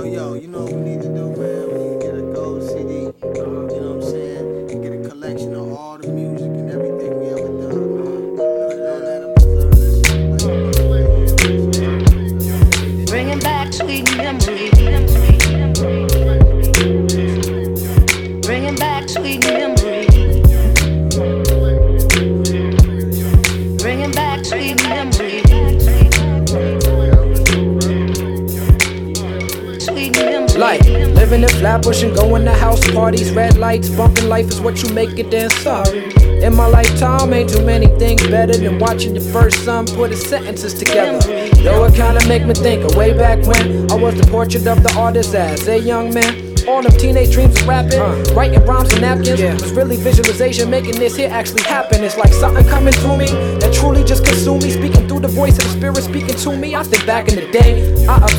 Yo, you know what we need to do, man? We need to get a gold CD, you know what I'm saying? And get a collection of all the music and everything we ever done, man. Put it on that and preserve this shit. Bringing back sweet memories. Bringing back sweet memories. Bringing back sweet memories. Like, living in Flatbush and going to house parties, red lights, bumping life is what you make it, then sorry. In my lifetime, ain't too many things better than watching your first son put his sentences together. Though it kinda make me think of way back when I was the portrait of the artist as a young man. All them teenage dreams of rapping, writing rhymes on napkins, was really visualization making this here actually happen. It's like something coming through me that truly just consumed me, speaking through the voice of the spirit speaking to me. I think back in the day, I